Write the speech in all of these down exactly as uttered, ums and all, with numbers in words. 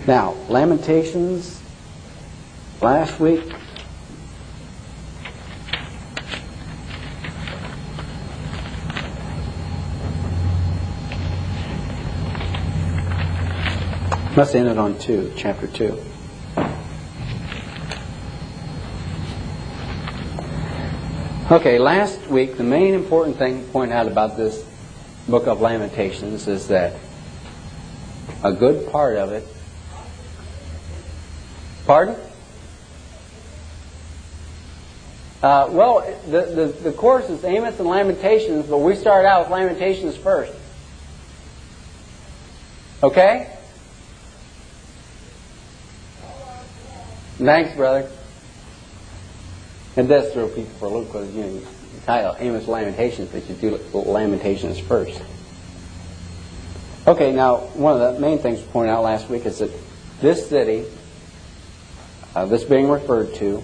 Now, Lamentations, last week, must have ended on two, chapter two. Okay, last week, the main important thing to point out about this book of Lamentations is that a good part of it. Pardon? Uh, well, the, the, the course is Amos and Lamentations, but we start out with Lamentations first. Okay? Thanks, brother. It does throw people for a loop because, you know, you title Amos Lamentations, but you do Lamentations first. Okay, now, one of the main things to point out last week is that this city, uh, this being referred to,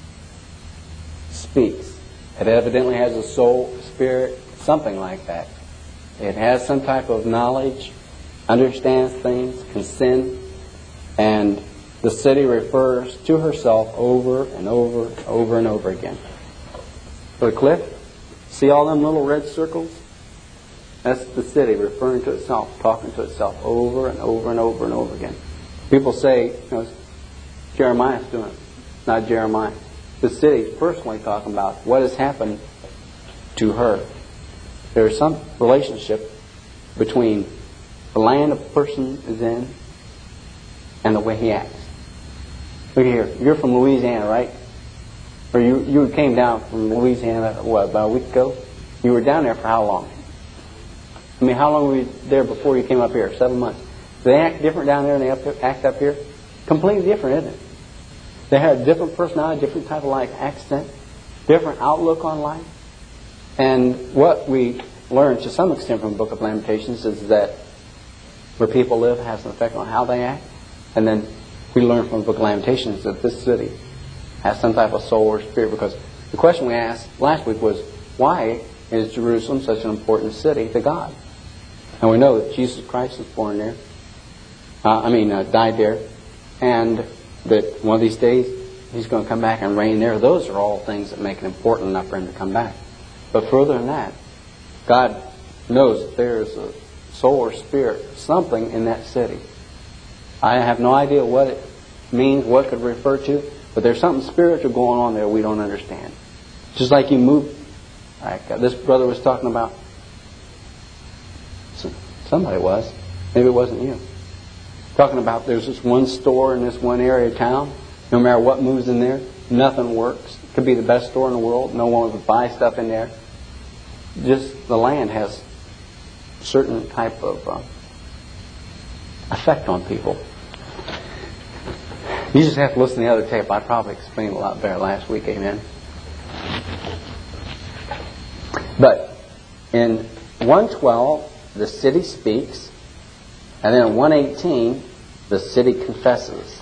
speaks. It evidently has a soul, spirit, something like that. It has some type of knowledge, understands things, can sin, and the city refers to herself over and over and over and over again. So the cliff, see all them little red circles? That's the city referring to itself, talking to itself over and over and over and over again. People say, you know, Jeremiah's doing it, not Jeremiah. The city's personally talking about what has happened to her. There's some relationship between the land a person is in and the way he acts. Look here, you're from Louisiana, right? Or you you came down from Louisiana, what, about a week ago? You were down there for how long? I mean, how long were you there before you came up here? Seven months. Do they act different down there than they up, act up here? Completely different, isn't it? They have a different personality, different type of life, accent, different outlook on life. And what we learn to some extent from the Book of Lamentations is that where people live has an effect on how they act. And then we learn from the Book of Lamentations that this city has some type of soul or spirit, because the question we asked last week was, why is Jerusalem such an important city to God? And we know that Jesus Christ was born there, uh, I mean, uh, died there, and that one of these days He's going to come back and reign there. Those are all things that make it important enough for Him to come back. But further than that, God knows that there is a soul or spirit, something in that city. I have no idea what it means, what it could refer to, but there's something spiritual going on there we don't understand. Just like you move, like this brother was talking about, somebody was, maybe it wasn't you, talking about there's this one store in this one area of town, no matter what moves in there, nothing works. It could be the best store in the world, no one would buy stuff in there. Just the land has a certain type of uh, effect on people. You just have to listen to the other tape. I probably explained a lot better last week, amen. But in one twelve, the city speaks, and then in one eighteen, the city confesses.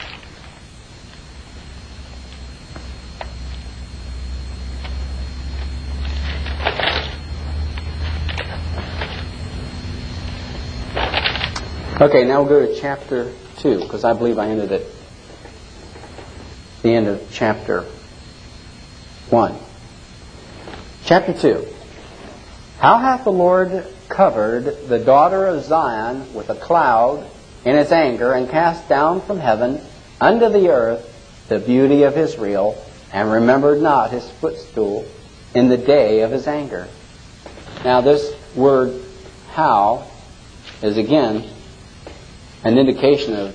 Okay, now we'll go to chapter two, because I believe I ended at the end of chapter one. Chapter two. How hath the Lord covered the daughter of Zion with a cloud in His anger, and cast down from heaven unto the earth the beauty of Israel, and remembered not His footstool in the day of His anger. Now this word how is again an indication of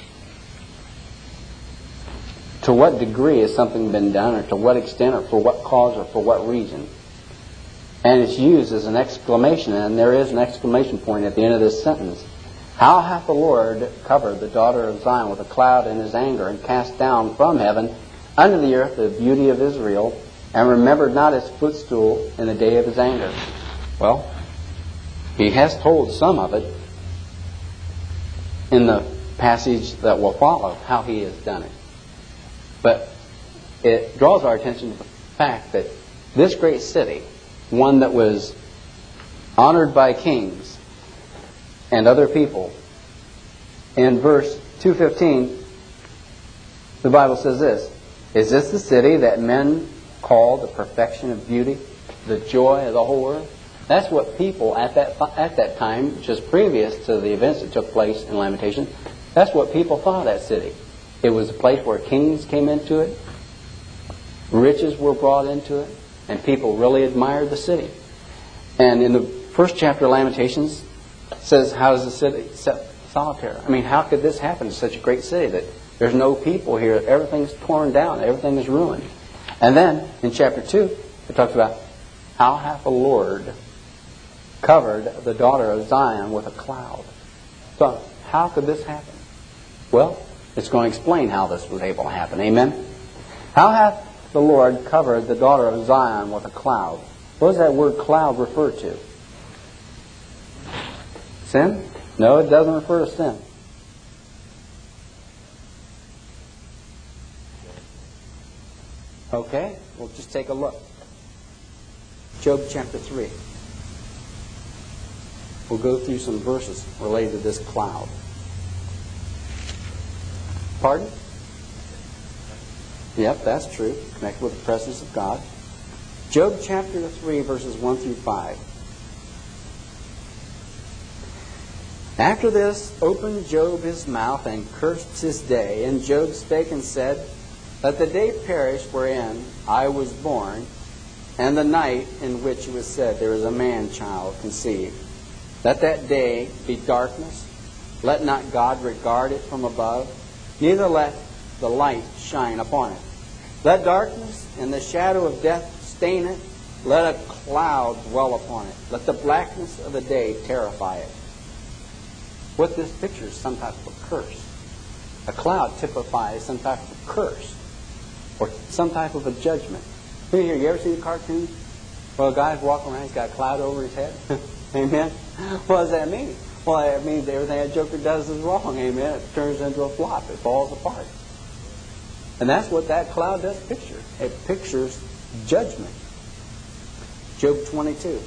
to what degree has something been done, or to what extent, or for what cause, or for what reason. And it's used as an exclamation, and there is an exclamation point at the end of this sentence. How hath the Lord covered the daughter of Zion with a cloud in His anger, and cast down from heaven unto the earth the beauty of Israel, and remembered not His footstool in the day of His anger? Well, He has told some of it in the passage that will follow, how He has done it. But it draws our attention to the fact that this great city, one that was honored by kings and other people, in verse two fifteen, the Bible says this, "Is this the city that men call the perfection of beauty, the joy of the whole earth?" That's what people at that at that time, which is previous to the events that took place in Lamentation, that's what people thought of that city. It was a place where kings came into it, riches were brought into it, and people really admired the city. And in the first chapter of Lamentations, it says, how is the city set solitary? I mean, how could this happen in such a great city that there's no people here, everything's torn down, everything is ruined? And then in chapter two, it talks about, how hath the Lord covered the daughter of Zion with a cloud? So, how could this happen? Well, it's going to explain how this was able to happen. Amen? How hath the Lord covered the daughter of Zion with a cloud? What does that word cloud refer to? Sin? No, it doesn't refer to sin. Okay, we'll just take a look. Job chapter three. We'll go through some verses related to this cloud. Pardon? Yep, that's true. Connected with the presence of God. Job chapter three, verses one through five. After this opened Job his mouth and cursed his day. And Job spake and said, let the day perish wherein I was born, and the night in which it was said, there is a man-child conceived. Let that day be darkness. Let not God regard it from above, neither let the light shine upon it. Let darkness and the shadow of death stain it. Let a cloud dwell upon it. Let the blackness of the day terrify it. What this picture is some type of a curse. A cloud typifies some type of a curse or some type of a judgment. Here, here, you ever see the cartoon? Well, a guy's walking around, he's got a cloud over his head. Amen? What does that mean? Well, it means everything that joker does is wrong. Amen? It turns into a flop. It falls apart. And that's what that cloud does picture. It pictures judgment. Job twenty-two.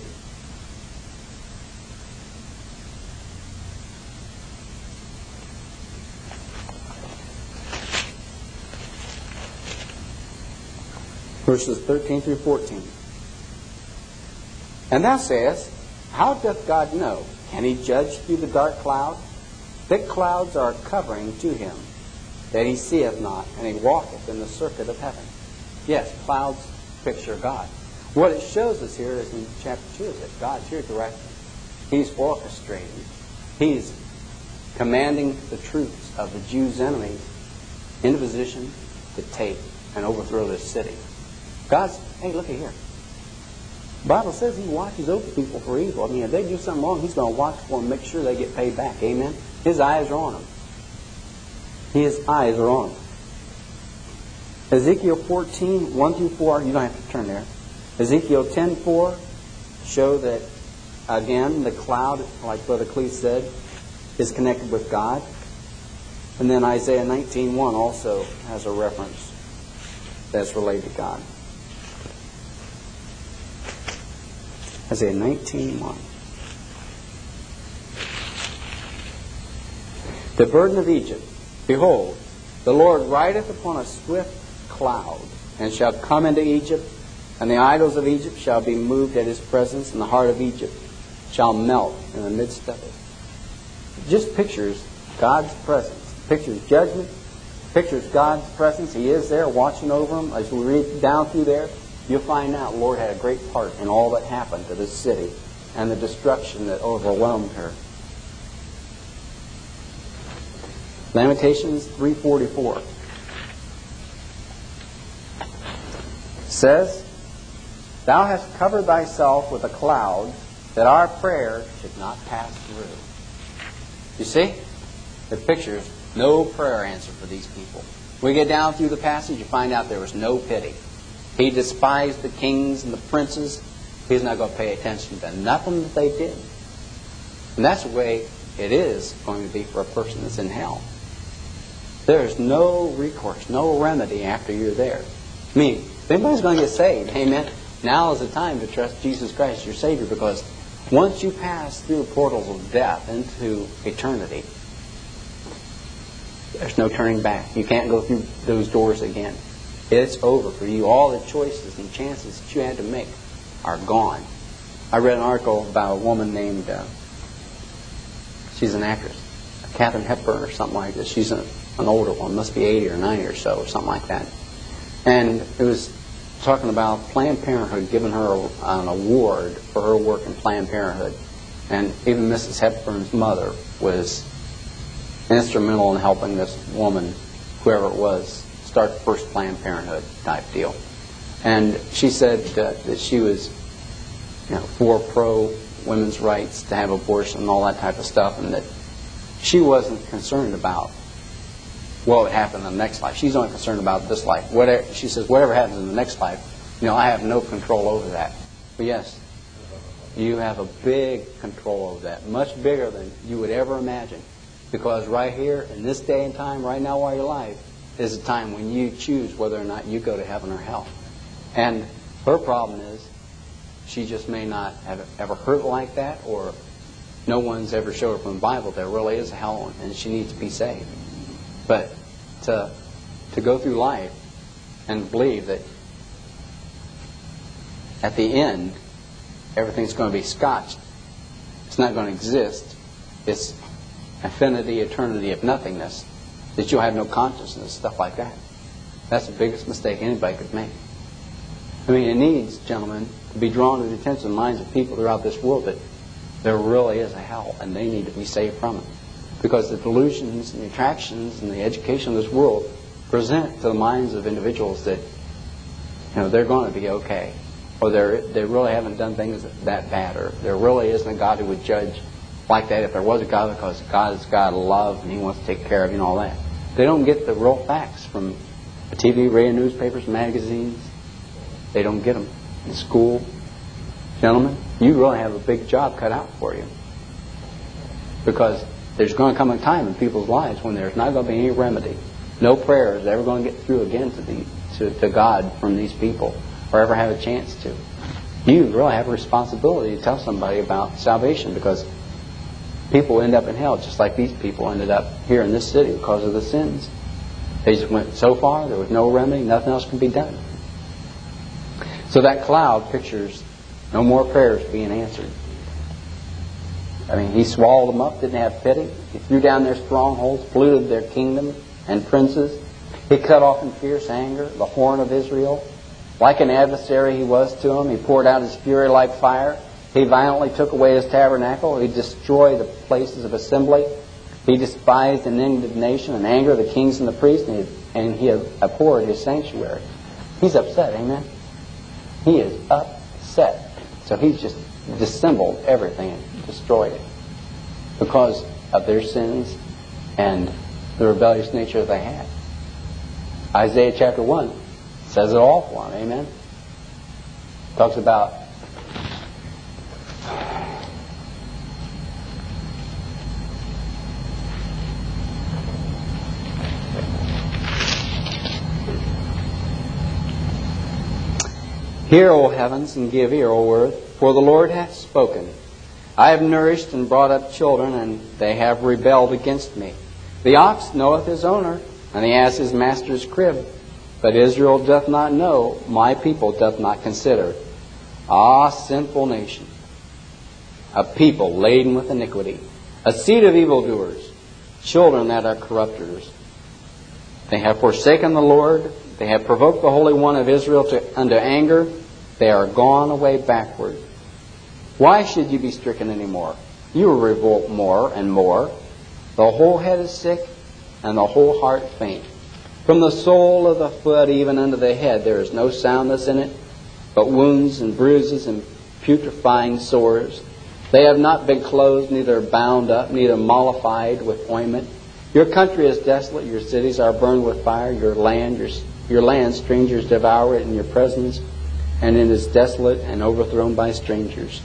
Verses thirteen through fourteen. And thou sayest, how doth God know? Can he judge through the dark cloud? Thick clouds are a covering to him, that he seeth not, and he walketh in the circuit of heaven. Yes, clouds picture God. What it shows us here is in chapter two is that God's here directly. He's orchestrating. He's commanding the troops of the Jews' enemies into position to take and overthrow this city. God's, hey, look at here. The Bible says he watches over people for evil. I mean, if they do something wrong, he's going to watch for them, make sure they get paid back. Amen? His eyes are on them. His eyes are on them. Ezekiel fourteen, one through four, you don't have to turn there. Ezekiel ten four show that, again, the cloud, like Brother Cleese said, is connected with God. And then Isaiah nineteen one also has a reference that's related to God. Isaiah nineteen one. The burden of Egypt. Behold, the Lord rideth upon a swift cloud, and shall come into Egypt, and the idols of Egypt shall be moved at his presence, and the heart of Egypt shall melt in the midst of it. It just pictures God's presence. Pictures judgment. Pictures God's presence. He is there watching over them. As we read down through there, you'll find out the Lord had a great part in all that happened to this city and the destruction that overwhelmed her. Lamentations three forty-four says, thou hast covered thyself with a cloud, that our prayer should not pass through. You see? The pictures, no prayer answer for these people. We get down through the passage, you find out there was no pity. He despised the kings and the princes. He's not going to pay attention to nothing that they did. And that's the way it is going to be for a person that's in hell. There's no recourse, no remedy after you're there. I mean, if anybody's going to get saved, amen, now is the time to trust Jesus Christ, your Savior, because once you pass through the portals of death into eternity, There's no turning back. You can't go through those doors again. It's over for you. All the choices and chances that you had to make are gone. I read an article about a woman named, uh, she's an actress, Katharine Hepburn or something like this. She's a, an older one, must be eighty or ninety or so, or something like that. And it was talking about Planned Parenthood giving her a, an award for her work in Planned Parenthood. And even Missus Hepburn's mother was instrumental in helping this woman, whoever it was, start the first Planned Parenthood type deal. And she said uh, that she was, you know, for pro women's rights to have abortion and all that type of stuff, and that she wasn't concerned about what would happen in the next life. She's only concerned about this life. Whatever, she says, whatever happens in the next life, you know, I have no control over that. But yes, you have a big control over that, much bigger than you would ever imagine. Because right here, in this day and time, right now while you're alive, is a time when you choose whether or not you go to heaven or hell. And her problem is, she just may not have ever heard like that, or no one's ever showed her from the Bible there really is a hell and she needs to be saved. But to, to go through life and believe that at the end, everything's going to be scotched. It's not going to exist. It's infinity, eternity of nothingness. That you'll have no consciousness, stuff like that. That's the biggest mistake anybody could make. I mean, it needs, gentlemen, to be drawn to the attention of the minds of people throughout this world that there really is a hell and they need to be saved from it. Because the delusions and the attractions and the education of this world present to the minds of individuals that, you know, they're going to be okay. Or they they really haven't done things that bad. Or there really isn't a God who would judge like that if there was a God, because God is God of love and He wants to take care of you and all that. They don't get the real facts from the T V, radio, newspapers, magazines. They don't get them in school. Gentlemen, you really have a big job cut out for you. Because there's going to come a time in people's lives when there's not going to be any remedy. No prayer is ever going to get through again to, the, to, to God from these people, or ever have a chance to. You really have a responsibility to tell somebody about salvation, because people end up in hell just like these people ended up here in this city because of the sins. They just went so far, there was no remedy, nothing else can be done. So that cloud pictures no more prayers being answered. I mean, He swallowed them up, didn't have pity. He threw down their strongholds, polluted their kingdom and princes. He cut off in fierce anger the horn of Israel. Like an adversary He was to them. He poured out His fury like fire. He violently took away His tabernacle. He destroyed the places of assembly. He despised in indignation and anger the kings and the priests, and He, and he abhorred His sanctuary. He's upset, amen? He is upset. So He's just dissembled everything and destroyed it because of their sins and the rebellious nature that they had. Isaiah chapter one says it all for them, amen? Talks about Hear, O heavens, and give ear, O earth, for the Lord hath spoken. I have nourished and brought up children, and they have rebelled against me. The ox knoweth his owner, and the ass his master's crib. But Israel doth not know, my people doth not consider. Ah, sinful nation, a people laden with iniquity, a seed of evildoers, children that are corrupters. They have forsaken the Lord. They have provoked the Holy One of Israel to, unto anger. They are gone away backward. Why should you be stricken any more? You will revolt more and more. The whole head is sick, and the whole heart faint. From the sole of the foot even unto the head there is no soundness in it, but wounds and bruises and putrefying sores. They have not been clothed, neither bound up, neither mollified with ointment. Your country is desolate, your cities are burned with fire, your land, your, your land strangers devour it in your presence, and it is desolate and overthrown by strangers.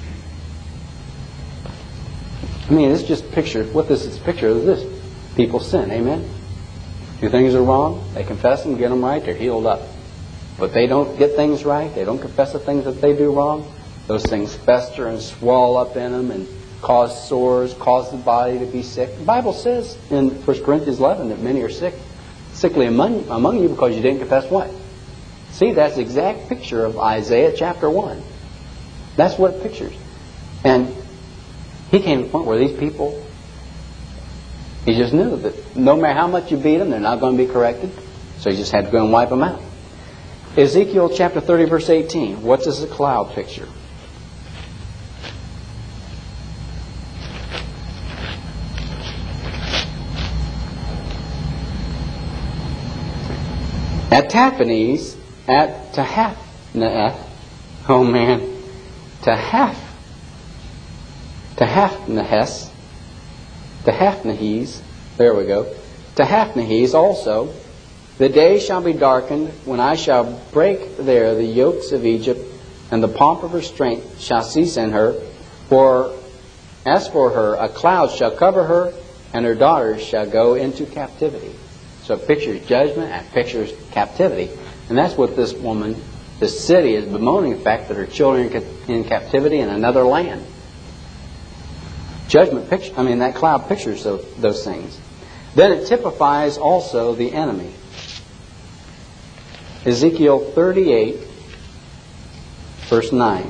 I mean, it's just picture, what this is picture of this. People sin, amen? Do things are wrong, they confess them, get them right, they're healed up. But they don't get things right, they don't confess the things that they do wrong, those things fester and swell up in them and cause sores, cause the body to be sick. The Bible says in First Corinthians eleven that many are sick, sickly among, among you because you didn't confess what? See, that's the exact picture of Isaiah chapter one. That's what it pictures. And he came to the point where these people, he just knew that no matter how much you beat them, they're not going to be corrected. So he just had to go and wipe them out. Ezekiel chapter thirty, verse eighteen. What does the cloud picture? At Taphanes, at Tahaphnath, oh man, Tahaph, Tahaphnahes, Tahaphnahes, there we go, Tahaphnahes also, the day shall be darkened when I shall break there the yokes of Egypt, and the pomp of her strength shall cease in her. For as for her, a cloud shall cover her, and her daughters shall go into captivity. So it pictures judgment and it pictures captivity. And that's what this woman, this city, is bemoaning the fact that her children are in captivity in another land. Judgment picture, I mean, that cloud pictures those, those things. Then it typifies also the enemy. Ezekiel thirty-eight, verse nine.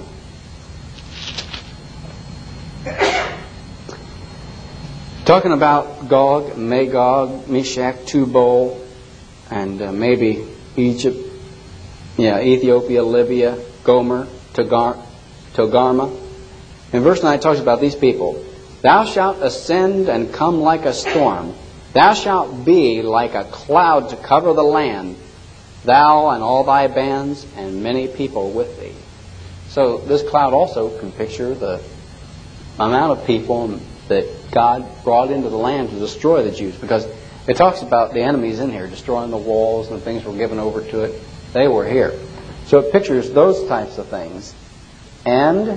Talking about Gog, Magog, Meshach, Tubal, and uh, maybe Egypt, yeah, Ethiopia, Libya, Gomer, Togar, Togarma. In verse nine it talks about these people. Thou shalt ascend and come like a storm. Thou shalt be like a cloud to cover the land, thou and all thy bands and many people with thee. So this cloud also can picture the amount of people that God brought into the land to destroy the Jews, because it talks about the enemies in here, destroying the walls and things were given over to it. They were here. So it pictures those types of things. And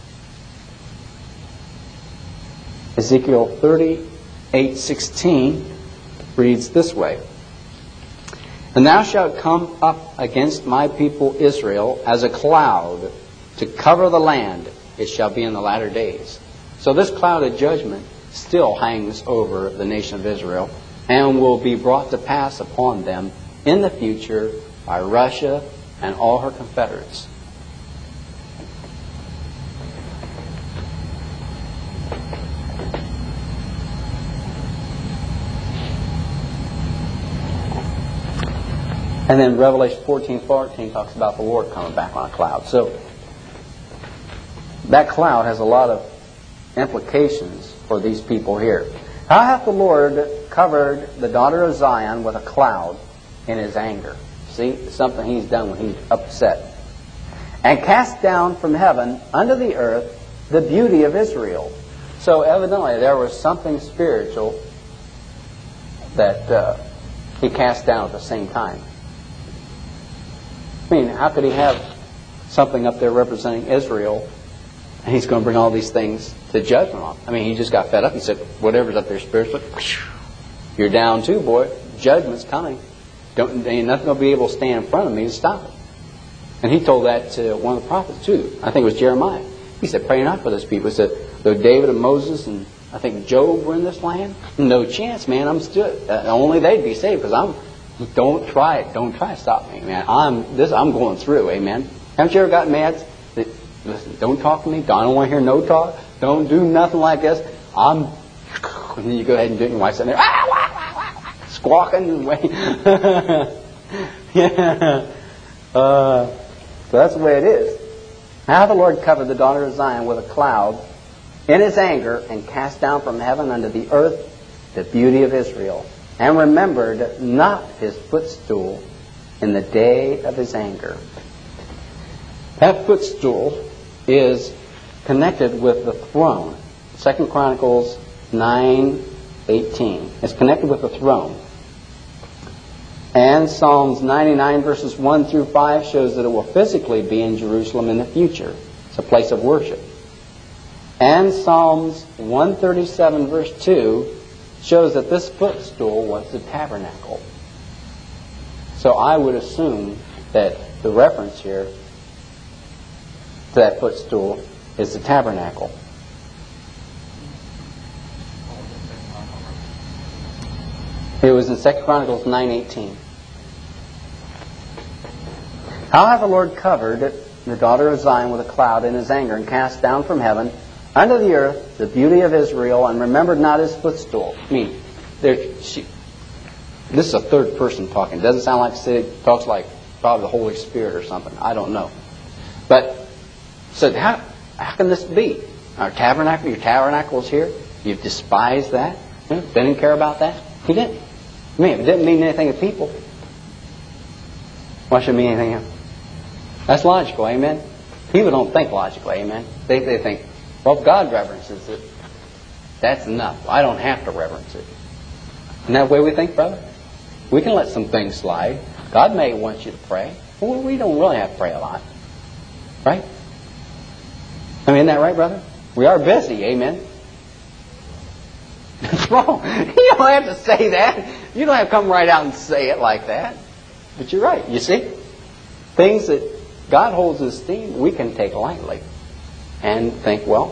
Ezekiel thirty-eight sixteen reads this way. And thou shalt come up against my people Israel as a cloud to cover the land. It shall be in the latter days. So this cloud of judgment still hangs over the nation of Israel and will be brought to pass upon them in the future by Russia and all her confederates. And then Revelation fourteen fourteen talks about the Lord coming back on a cloud. So that cloud has a lot of implications for these people here. How hath the Lord covered the daughter of Zion with a cloud in his anger? See, it's something he's done when he's upset. And cast down from heaven unto the earth the beauty of Israel. So evidently there was something spiritual that uh, he cast down at the same time. I mean, how could he have something up there representing Israel and he's going to bring all these things to judgment on? I mean, he just got fed up. He said, whatever's up there spiritually, you're down too, boy. Judgment's coming. Don't, ain't nothing going to be able to stand in front of me to stop it. And he told that to one of the prophets too. I think it was Jeremiah. He said, pray not for those people. He said, though David and Moses and I think Job were in this land, no chance, man. I'm still, uh, only they'd be saved because I'm, don't try it. Don't try to stop me, man. I'm, this, I'm going through, amen. Haven't you ever gotten mad? Listen, don't talk to me. I don't want to hear no talk. Don't do nothing like this. I'm, and then you go ahead and do it and your wife's sitting there, ah, wah, wah, wah, wah, squawking and waiting. Yeah. Uh, so that's the way it is. How the Lord covered the daughter of Zion with a cloud in his anger and cast down from heaven unto the earth the beauty of Israel, and remembered not his footstool in the day of his anger. That footstool is connected with the throne. Second Chronicles nine eighteen. It's connected with the throne. And Psalms ninety-nine verses one through five shows that it will physically be in Jerusalem in the future. It's a place of worship. And Psalms one thirty-seven verse two shows that this footstool was the tabernacle. So I would assume that the reference here to that footstool is the tabernacle. It was in Second Chronicles nine eighteen. How hath the Lord covered the daughter of Zion with a cloud in his anger, and cast down from heaven unto the earth the beauty of Israel, and remembered not his footstool. I mean, there, she, this is a third person talking. It doesn't sound like it talks like probably the Holy Spirit or something. I don't know. But so how how can this be? Our tabernacle, your tabernacle is here. You've despised that. You didn't care about that. He didn't. I mean, it didn't mean anything to people. Why should it mean anything else? That's logical, amen? People don't think logically, amen? They, they think, well, if God reverences it, that's enough. I don't have to reverence it. Isn't that the way we think, brother? We can let some things slide. God may want you to pray. Well, we don't really have to pray a lot. Right? I mean, isn't that right, brother? We are busy, amen? That's wrong. You don't have to say that. You don't have to come right out and say it like that. But you're right, you see? Things that God holds in esteem, we can take lightly. And think, well,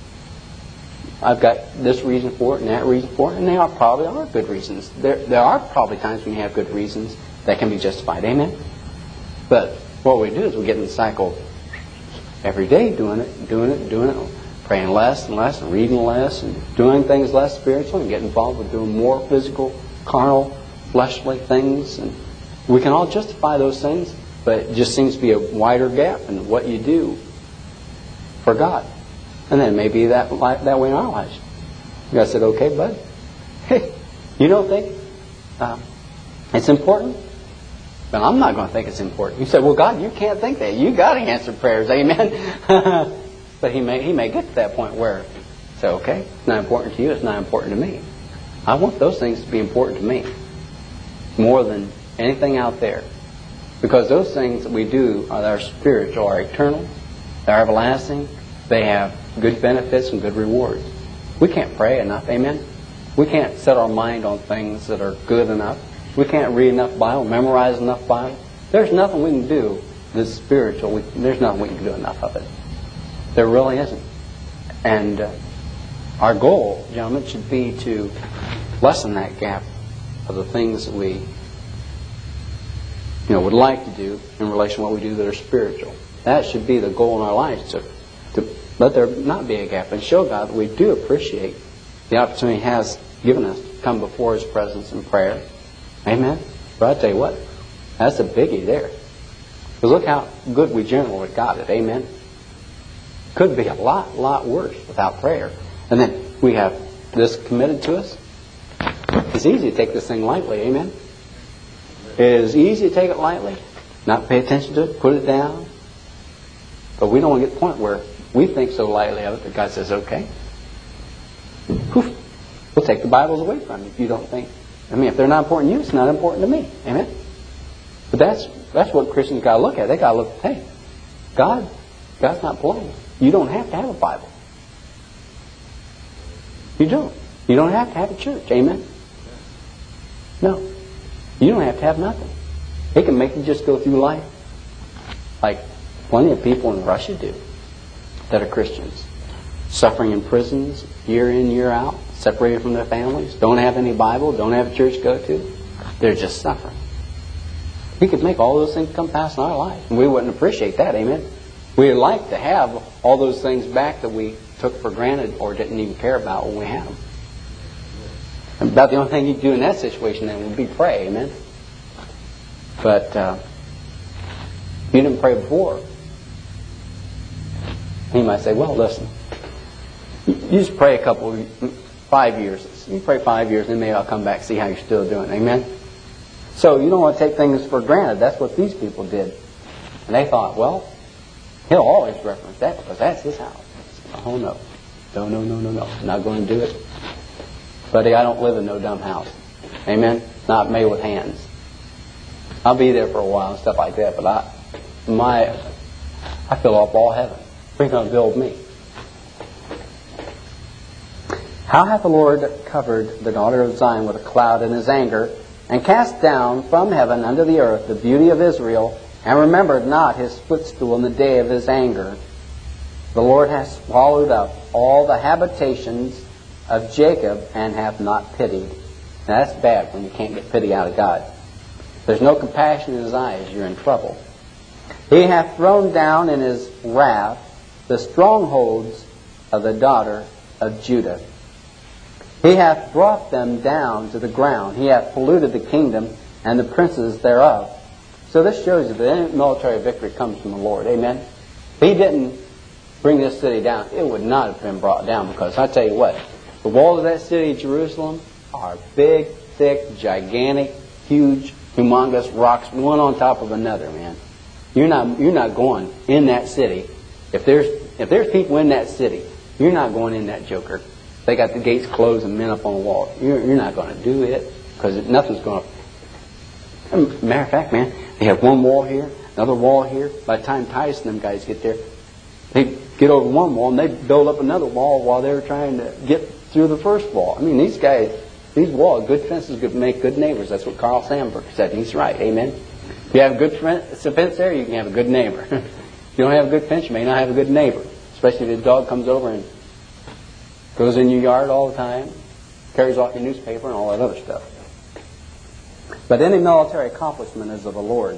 I've got this reason for it and that reason for it, and they are probably are good reasons. There, there are probably times when you have good reasons that can be justified, amen? But what we do is we get in the cycle every day doing it, doing it, doing it, praying less and less, and reading less, and doing things less spiritual, and get involved with doing more physical, carnal, fleshly things. And we can all justify those things, but it just seems to be a wider gap in what you do for God. And then maybe that that way in our lives. God said, okay, bud, hey, you don't think uh, it's important? But I'm not going to think it's important. You said, well, God, you can't think that. You got to answer prayers, amen? But he may he may get to that point where, say, okay, it's not important to you, it's not important to me. I want those things to be important to me more than anything out there. Because those things that we do are, are spiritual, are eternal, they're everlasting, they have good benefits and good rewards. We can't pray enough, amen? We can't set our mind on things that are good enough. We can't read enough Bible, memorize enough Bible. There's nothing we can do that's spiritual. We, there's nothing we can do enough of it. There really isn't. And uh, our goal, gentlemen, should be to lessen that gap of the things that we, you know, would like to do in relation to what we do that are spiritual. That should be the goal in our lives, to, to let there not be a gap and show God that we do appreciate the opportunity He has given us to come before His presence in prayer. Amen? But I tell you what, that's a biggie there. Because look how good we generally got it. Amen? Could be a lot, lot worse without prayer. And then we have this committed to us. It's easy to take this thing lightly. Amen? It is easy to take it lightly, not pay attention to it, put it down. But we don't want to get to the point where we think so lightly of it that God says, okay, poof, we'll take the Bibles away from you if you don't think. I mean, if they're not important to you, it's not important to me. Amen? But that's that's what Christians got to look at. They got to look, hey, God, God's not playing. You don't have to have a Bible. You don't. You don't have to have a church. Amen? No. You don't have to have nothing. It can make you just go through life like plenty of people in Russia do that are Christians. Suffering in prisons year in, year out, separated from their families, don't have any Bible, don't have a church to go to. They're just suffering. We could make all those things come past in our life, and we wouldn't appreciate that, amen? We'd like to have all those things back that we took for granted or didn't even care about when we had them. And about the only thing you do in that situation then would be pray, amen? But uh, if you didn't pray before, you might say, well, listen, you just pray a couple, five years. You pray five years, and maybe I'll come back and see how you're still doing. Amen? So you don't want to take things for granted. That's what these people did. And they thought, well, he'll always reference that because that's his house. Oh, no. No, no, no, no, no. I'm not going to do it. Buddy, I don't live in no dumb house. Amen? Not made with hands. I'll be there for a while and stuff like that, but I, my, I fill up all heaven. Who's going to build me? How hath the Lord covered the daughter of Zion with a cloud in His anger, and cast down from heaven unto the earth the beauty of Israel, and remembered not His footstool in the day of His anger? The Lord hath swallowed up all the habitations of Jacob, and hath not pitied. Now, that's bad when you can't get pity out of God. If there's no compassion in His eyes, you're in trouble. He hath thrown down in His wrath the strongholds of the daughter of Judah. He hath brought them down to the ground. He hath polluted the kingdom and the princes thereof. So this shows you that any military victory comes from the Lord. Amen? If He didn't bring this city down, it would not have been brought down, because I tell you what, the walls of that city of Jerusalem are big, thick, gigantic, huge, humongous rocks, one on top of another, man. You're not you're not going in that city. If there's if there's people in that city, you're not going in that joker. They got the gates closed and men up on the wall. You're, you're not going to do it, because nothing's going to... Matter of fact, man, they have one wall here, another wall here. By the time Titus and them guys get there, they get over one wall and they build up another wall while they're trying to get through the first wall. I mean, these guys, these walls, good fences could make good neighbors. That's what Carl Sandburg said. He's right. Amen. If you have a good fence there, you can have a good neighbor. If you don't have a good fence, you may not have a good neighbor. Especially if the dog comes over and goes in your yard all the time, carries off your newspaper and all that other stuff. But any military accomplishment is of the Lord.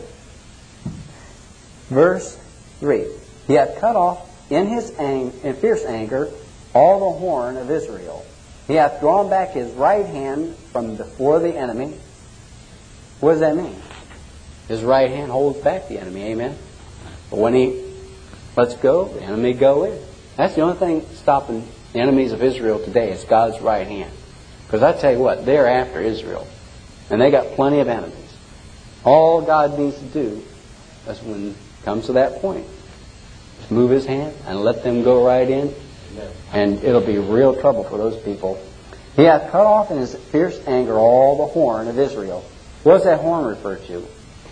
Verse three. He hath cut off in his ang- in fierce anger all the horn of Israel. He hath drawn back His right hand from before the enemy. What does that mean? His right hand holds back the enemy. Amen. But when He lets go, the enemy go in. That's the only thing stopping the enemies of Israel today is God's right hand. Because I tell you what, they're after Israel. And they got plenty of enemies. All God needs to do is, when it comes to that point, just move His hand and let them go right in. And it'll be real trouble for those people. He hath cut off in His fierce anger all the horn of Israel. What does that horn refer to?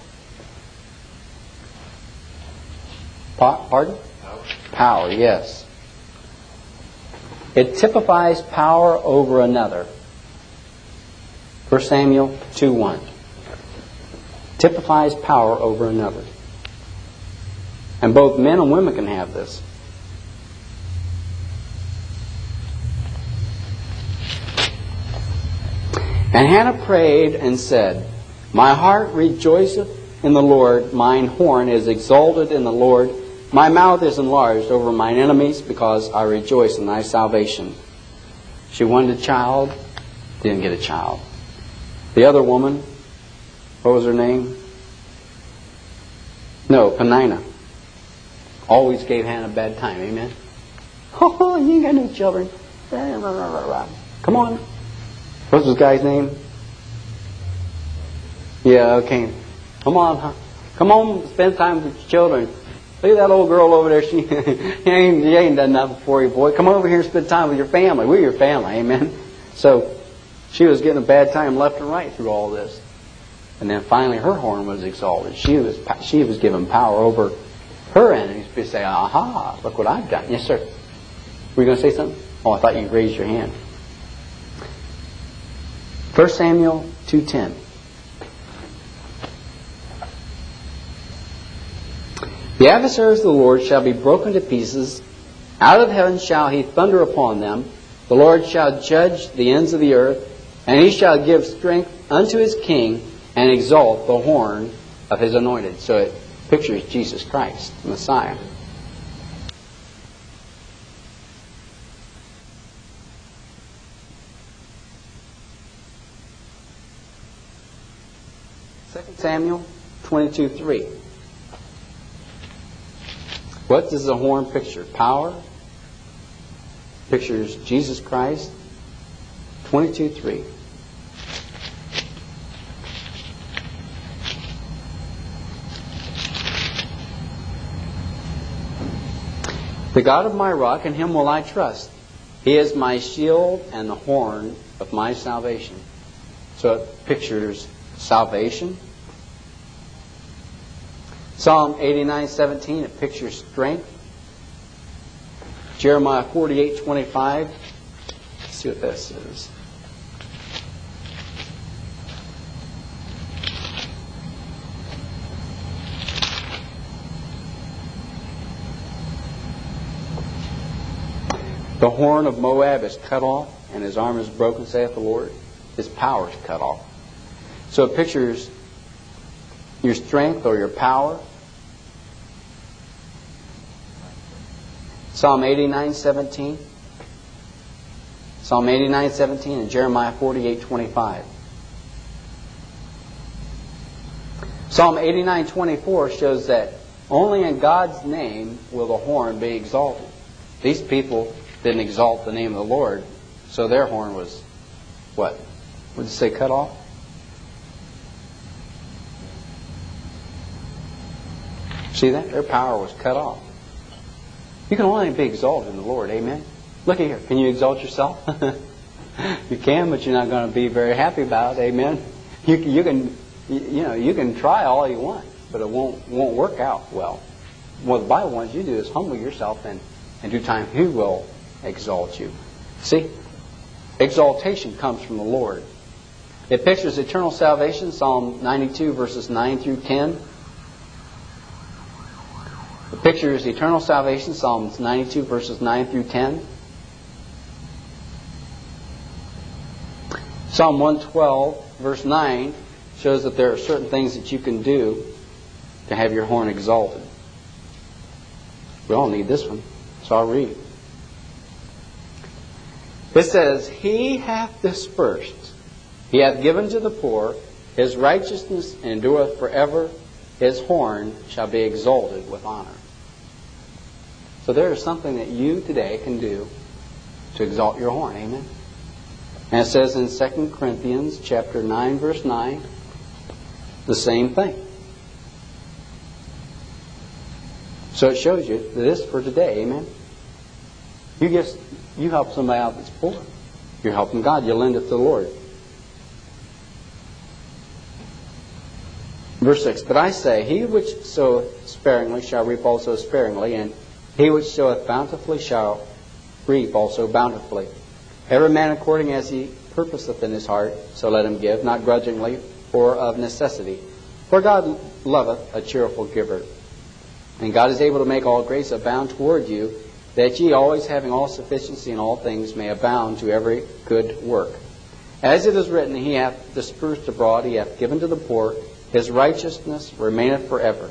Pa- pardon? Power. Power, yes. It typifies power over another. First Samuel two one. Typifies power over another. And both men and women can have this. And Hannah prayed and said, My heart rejoiceth in the Lord, mine horn is exalted in the Lord, my mouth is enlarged over mine enemies, because I rejoice in Thy salvation. She wanted a child, didn't get a child. The other woman, what was her name? No, Peninnah. Always gave Hannah a bad time, amen? Oh, you ain't got no children. Come on. What's this guy's name? Yeah, okay. Come on, huh? Come on, spend time with your children. Look at that old girl over there. She ain't, she ain't done nothing for you, boy. Come over here and spend time with your family. We're your family, amen? So, she was getting a bad time left and right through all this. And then finally her horn was exalted. She was she was given power over her enemies. People say, aha, look what I've done. Yes, sir. Were you going to say something? Oh, I thought you raised your hand. First Samuel two ten. The adversaries of the Lord shall be broken to pieces. Out of heaven shall He thunder upon them. The Lord shall judge the ends of the earth. And He shall give strength unto His king, and exalt the horn of His anointed. So it pictures Jesus Christ, the Messiah. Second Samuel twenty-two three. What does the horn picture? Power. Pictures Jesus Christ. twenty-two three. The God of my rock, in Him will I trust. He is my shield and the horn of my salvation. So it pictures salvation. Psalm eighty-nine seventeen, it pictures strength. Jeremiah forty-eight twenty-five. Let's see what this is. The horn of Moab is cut off, and his arm is broken, saith the Lord. his power is cut off. So it pictures your strength or your power. Psalm eighty-nine seventeen. Psalm eighty-nine seventeen and Jeremiah forty-eight twenty-five. Psalm eighty-nine twenty-four shows that only in God's name will the horn be exalted. These people didn't exalt the name of the Lord, so their horn was, what? Would you say cut off? See that? Their power was cut off. You can only be exalted in the Lord. Amen? Look at here. Can you exalt yourself? You can, but you're not going to be very happy about it. Amen? You, you can, you know, you can try all you want, but it won't won't work out well. What the Bible wants you to do is humble yourself, and in due time He will exalt you. See? Exaltation comes from the Lord. It pictures eternal salvation, Psalm ninety-two, verses nine through ten. It pictures eternal salvation, Psalms ninety-two, verses nine through ten. Psalm one twelve, verse nine, shows that there are certain things that you can do to have your horn exalted. We all need this one, so I'll read. It says, He hath dispersed, He hath given to the poor, His righteousness endureth forever, His horn shall be exalted with honor. So there is something that you today can do to exalt your horn. Amen? And it says in Second Corinthians chapter nine, verse nine, the same thing. So it shows you that this is for today. Amen? You just you help somebody out that's poor. You're helping God. You lend it to the Lord. Verse six, But I say, He which soweth sparingly shall reap also sparingly, and he which soweth bountifully shall reap also bountifully. Every man according as he purposeth in his heart, so let him give, not grudgingly or of necessity. For God loveth a cheerful giver. And God is able to make all grace abound toward you, that ye always having all sufficiency in all things may abound to every good work. As it is written, He hath dispersed abroad, He hath given to the poor, His righteousness remaineth forever.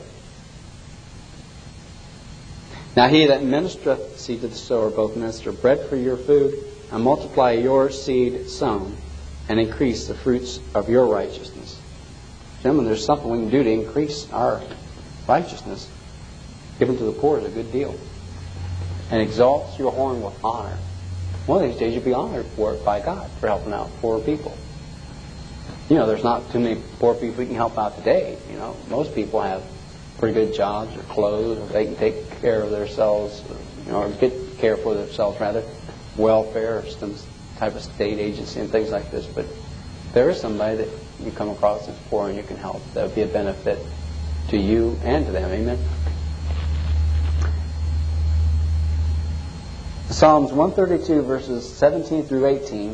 Now he that ministereth seed to the sower both minister bread for your food, and multiply your seed sown, and increase the fruits of your righteousness. Gentlemen, there's something we can do to increase our righteousness. Given to the poor is a good deal. And exalts your horn with honor. One of these days you'll be honored for it by God, for helping out poor people. You know, there's not too many poor people we can help out today. You know, most people have pretty good jobs or clothes, or they can take care of themselves, you know, or get care for themselves rather, welfare or some type of state agency and things like this. But there is somebody that you come across that's poor and you can help. That would be a benefit to you and to them. Amen. Psalms one thirty-two verses seventeen through eighteen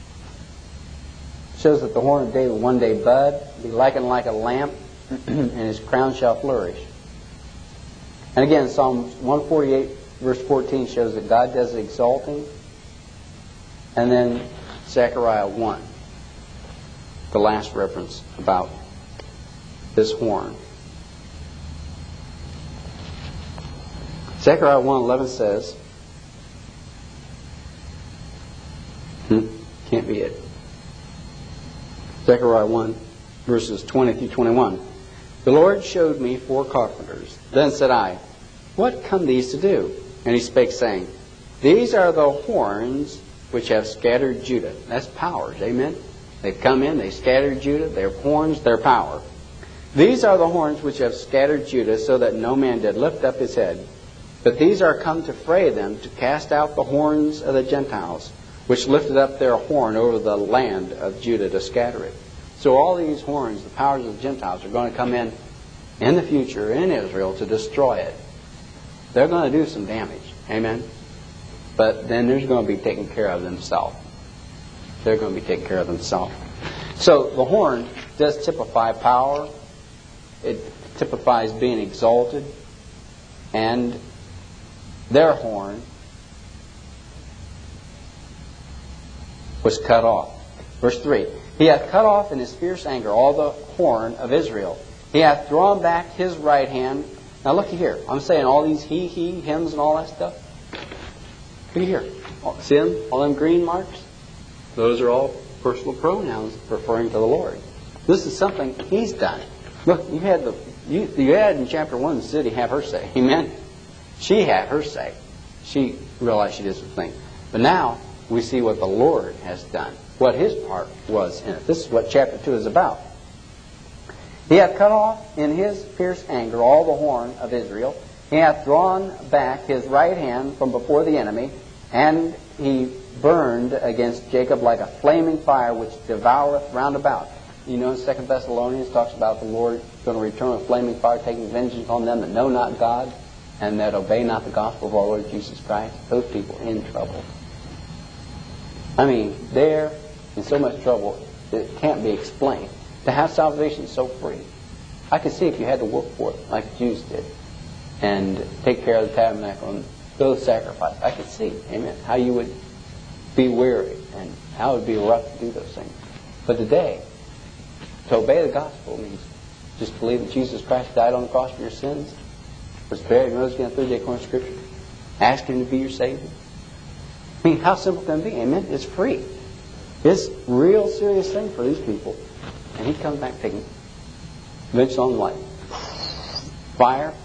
shows that the horn of David will one day bud, be likened like a lamp, and his crown shall flourish. And again, Psalm one forty-eight verse fourteen shows that God does the exalting. And then Zechariah one, the last reference about this horn. Zechariah one eleven says, hmm, can't be it. Zechariah one verses twenty through twenty-one. The Lord showed me four carpenters. Then said I, What come these to do? And he spake, saying, These are the horns which have scattered Judah. That's powers, amen? They've come in, they scattered Judah, their horns, their power. These are the horns which have scattered Judah, so that no man did lift up his head. But these are come to fray them, to cast out the horns of the Gentiles, which lifted up their horn over the land of Judah to scatter it. So all these horns, the powers of the Gentiles, are going to come in in the future in Israel to destroy it. They're going to do some damage. Amen? But then they're going to be taken care of themselves. They're going to be taken care of themselves. So the horn does typify power. It typifies being exalted. And their horn was cut off. Verse three. He hath cut off in his fierce anger all the horn of Israel. He hath drawn back his right hand. Now look here. I'm saying all these he, he, hims, and all that stuff. Look here. See them? All them green marks? Those are all personal pronouns referring to the Lord. This is something He's done. Look, you had the you, you had in chapter one the city have her say. Amen? She had her say. She realized she did some things. But now we see what the Lord has done. What His part was in it. This is what chapter two is about. He hath cut off in His fierce anger all the horn of Israel. He hath drawn back His right hand from before the enemy, and He burned against Jacob like a flaming fire which devoureth round about. You know, in Second Thessalonians talks about the Lord going to return with flaming fire, taking vengeance on them that know not God and that obey not the gospel of our Lord Jesus Christ. Those people in trouble. I mean, they're in so much trouble that it can't be explained. To have salvation so free. I could see if you had to work for it like the Jews did and take care of the tabernacle and those sacrifices. I could see, amen, how you would be weary and how it would be rough to do those things. But today, to obey the gospel means just believe that Jesus Christ died on the cross for your sins, was buried and rose again on the third day according to Scripture. Ask Him to be your Savior. I mean, how simple can it be? Amen? It's free. It's a real serious thing for these people. And He comes back taking vengeance on light. Fire.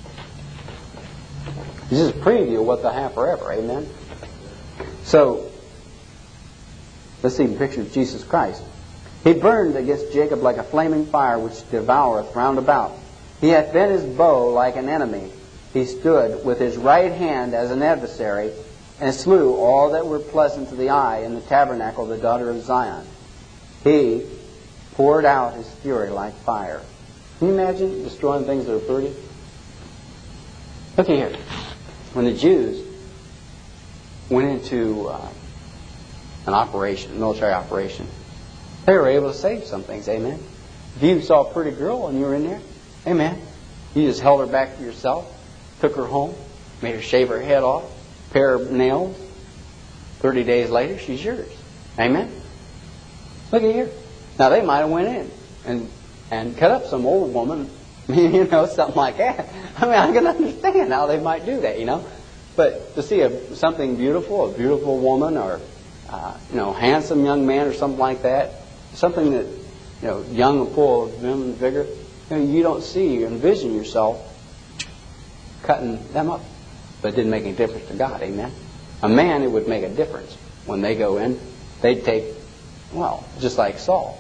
This is a preview of what they'll have forever. Amen? So, let's see the picture of Jesus Christ. He burned against Jacob like a flaming fire which devoureth round about. He hath bent his bow like an enemy. He stood with his right hand as an adversary, and slew all that were pleasant to the eye in the tabernacle of the daughter of Zion. He poured out His fury like fire. Can you imagine destroying things that are pretty? Look here. When the Jews went into uh, an operation, a military operation, they were able to save some things. Amen. If you saw a pretty girl and you were in there, amen, you just held her back for yourself, took her home, made her shave her head off, pair of nails. Thirty days later, she's yours. Amen. Look at here. Now, they might have went in and and cut up some old woman, you know, something like that. I mean, I can understand how they might do that, you know. But to see a, something beautiful, a beautiful woman or, uh, you know, handsome young man or something like that, something that, you know, young and full of vim and vigor, you know, you don't see, you envision yourself cutting them up. But it didn't make any difference to God, amen. A man, it would make a difference. When they go in, they'd take, well, just like Saul.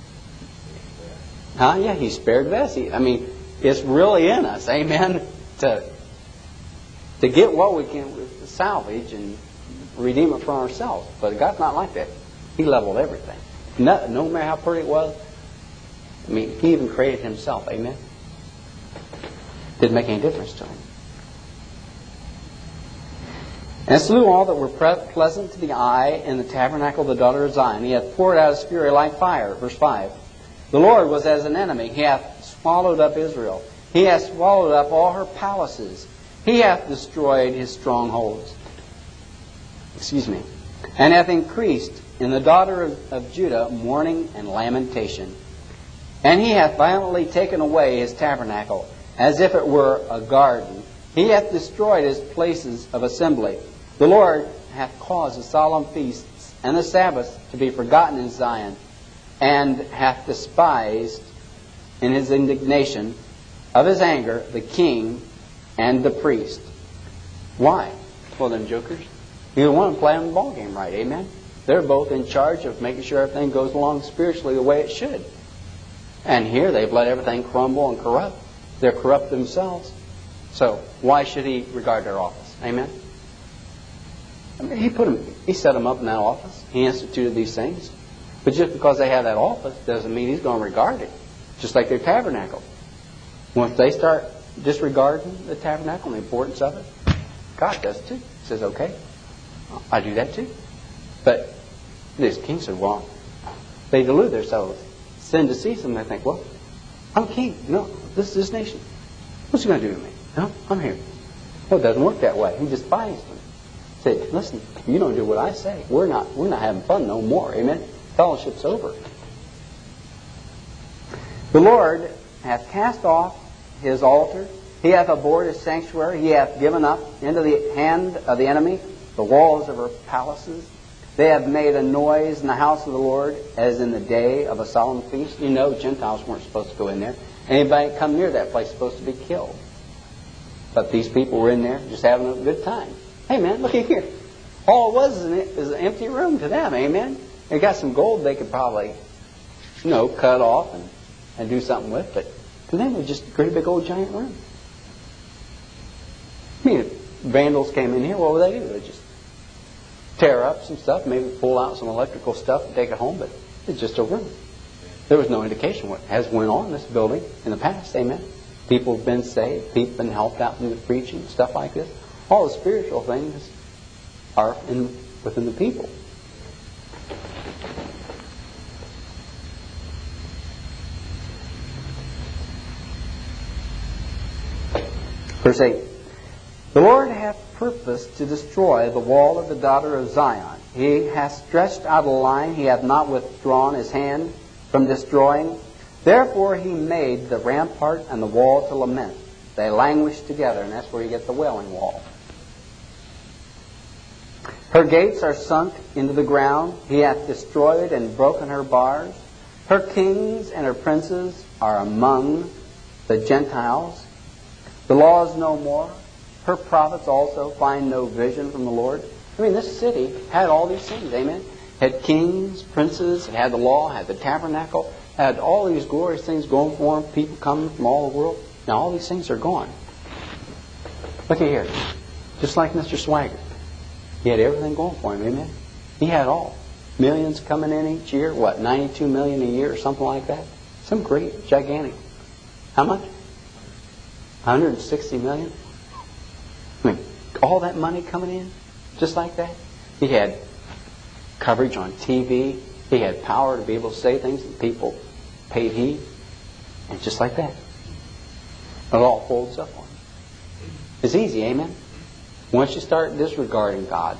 Huh? Yeah, he spared us. He, I mean, it's really in us, amen, to to get what we can salvage and redeem it for ourselves. But God's not like that. He leveled everything. No, no matter how pretty it was, I mean, He even created Himself, amen. Didn't make any difference to Him. And slew all that were pleasant to the eye in the tabernacle of the daughter of Zion. He hath poured out His fury like fire. Verse five. The Lord was as an enemy. He hath swallowed up Israel. He hath swallowed up all her palaces. He hath destroyed His strongholds. Excuse me. And hath increased in the daughter of, of Judah mourning and lamentation. And He hath violently taken away His tabernacle, as if it were a garden. He hath destroyed His places of assembly. The Lord hath caused the solemn feasts and the Sabbaths to be forgotten in Zion, and hath despised in His indignation of His anger the king and the priest. Why? Well, them jokers. Neither one of them playing the ball game right, amen? They're both in charge of making sure everything goes along spiritually the way it should. And here they've let everything crumble and corrupt. They're corrupt themselves. So why should He regard their office? Amen? I mean, he put them, He set them up in that office. He instituted these things. But just because they have that office doesn't mean He's going to regard it. Just like their tabernacle. Once they start disregarding the tabernacle and the importance of it, God does too. He says, okay, I do that too. But this king said, well, they delude themselves. Sin deceives them. They think, well, I'm king. No, this is this nation. What's He going to do to me? No, I'm here. Well, it doesn't work that way. He despised them. He said, listen, you don't do what I say. We're not, we're not having fun no more. Amen? Fellowship's over. The Lord hath cast off his altar. He hath abhorred his sanctuary. He hath given up into the hand of the enemy the walls of her palaces. They have made a noise in the house of the Lord as in the day of a solemn feast. You know Gentiles weren't supposed to go in there. Anybody come near that place was supposed to be killed. But these people were in there just having a good time. Hey man, look at here. All it was is an, is an empty room to them, amen? They got some gold they could probably, you know, cut off and, and do something with, but to them it was just a great big old giant room. I mean, if vandals came in here, what would they do? They'd just tear up some stuff, maybe pull out some electrical stuff and take it home, but it's just a room. There was no indication what has went on in this building in the past, amen? People have been saved, people have been helped out through the preaching, stuff like this. All the spiritual things are in, within the people. Verse eight. The Lord hath purposed to destroy the wall of the daughter of Zion. He hath stretched out a line. He hath not withdrawn his hand from destroying. Therefore he made the rampart and the wall to lament. They languish together, and that's where you get the wailing wall. Her gates are sunk into the ground. He hath destroyed and broken her bars. Her kings and her princes are among the Gentiles. The law is no more. Her prophets also find no vision from the Lord. I mean, this city had all these things, amen? Had kings, princes, it had the law, had the tabernacle, had all these glorious things going for them, people coming from all the world. Now all these things are gone. Look at here. Just like Mister Swagger. He had everything going for him, amen? He had all. Millions coming in each year, what, ninety-two million a year or something like that? Some great, gigantic. How much? one hundred sixty million? I mean, all that money coming in, just like that. He had coverage on T V. He had power to be able to say things, and people paid heed. And just like that. It all folds up on him. It's easy, amen? Once you start disregarding God,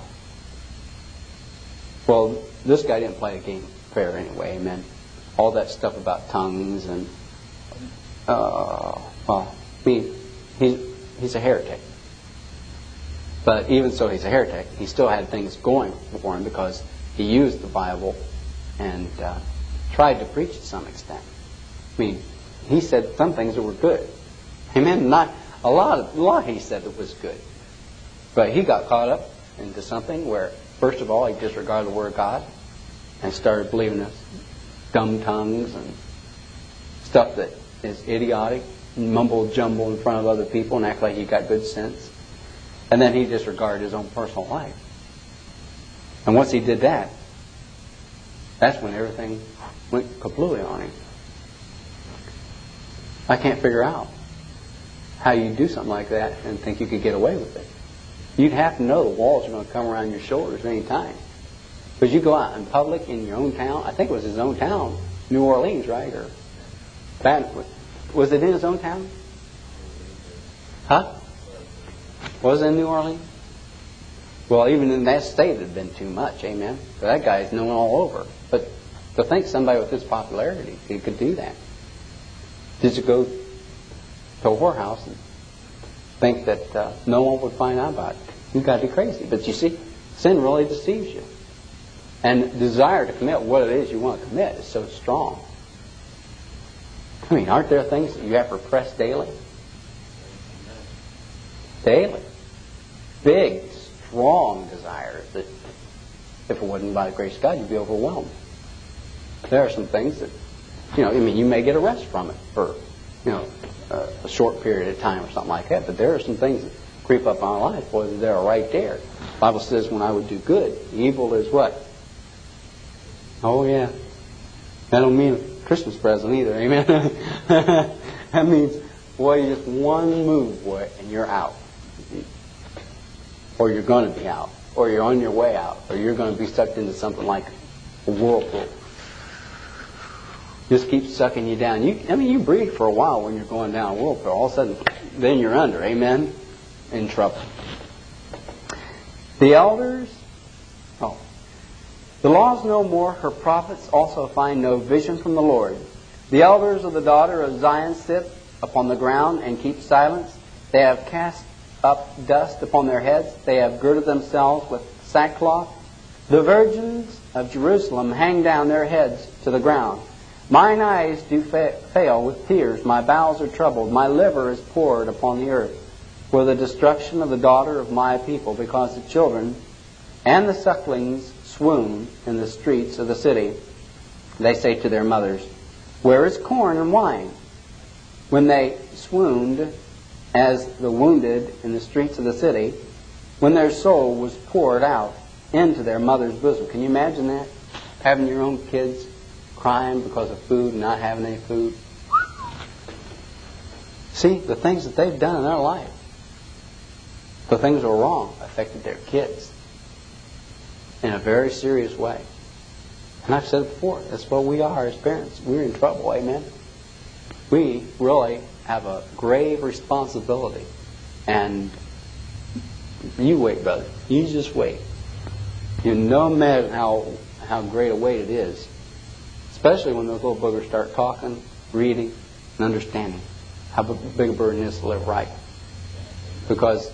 well, this guy didn't play a game fair anyway, amen? All that stuff about tongues and, uh, well, I mean, he, he's a heretic. But even so he's a heretic, he still had things going for him because he used the Bible and uh, tried to preach to some extent. I mean, he said some things that were good. Amen? Not a lot of, a lot he said that was good. But he got caught up into something where, first of all, he disregarded the Word of God and started believing this dumb tongues and stuff that is idiotic, mumble jumble in front of other people and act like he got good sense. And then he disregarded his own personal life. And once he did that, that's when everything went completely on him. I can't figure out how you do something like that and think you could get away with it. You'd have to know the walls are going to come around your shoulders any time. Because you go out in public in your own town. I think it was his own town, New Orleans, right? Or was it in his own town? Huh? Was it in New Orleans? Well, even in that state it had been too much, amen? But that guy's known all over. But to think somebody with his popularity he could do that. Did you go to a whorehouse and think that uh, no one would find out about it? You've got to be crazy. But you see, sin really deceives you. And desire to commit what it is you want to commit is so strong. I mean, aren't there things that you have to repress daily? Daily. Big, strong desires that if it wasn't by the grace of God, you'd be overwhelmed. There are some things that, you know, I mean, you may get arrested from it for, you know, uh, a short period of time or something like that, but there are some things that creep up on our life, whether they're right there. The Bible says when I would do good, evil is what? Oh, yeah. That don't mean a Christmas present either, amen? That means, boy, just one move, boy, and you're out. Or you're going to be out. Or you're on your way out. Or you're going to be sucked into something like a whirlpool. Just keeps sucking you down. You, I mean, you breathe for a while when you're going down a whirlpool. All of a sudden, then you're under, amen? In trouble. The elders, oh, The law is no more, her prophets also find no vision from the Lord. The elders of the daughter of Zion sit upon the ground and keep silence. They have cast up dust upon their heads. They have girded themselves with sackcloth. The virgins of Jerusalem hang down their heads to the ground. Mine eyes do fa- fail with tears. My bowels are troubled. My liver is poured upon the earth for the destruction of the daughter of my people, because the children and the sucklings swoon in the streets of the city. They say to their mothers, where is corn and wine? When they swooned as the wounded in the streets of the city, when their soul was poured out into their mother's bosom. Can you imagine that? Having your own kids crying because of food and not having any food. See, the things that they've done in their life, the things that were wrong, affected their kids in a very serious way. And I've said it before, that's what we are as parents. We're in trouble, amen? We really have a grave responsibility. And you wait, brother. You just wait. You no matter how, how great a weight it is, especially when those little boogers start talking, reading, and understanding how big a burden it is to live right. Because,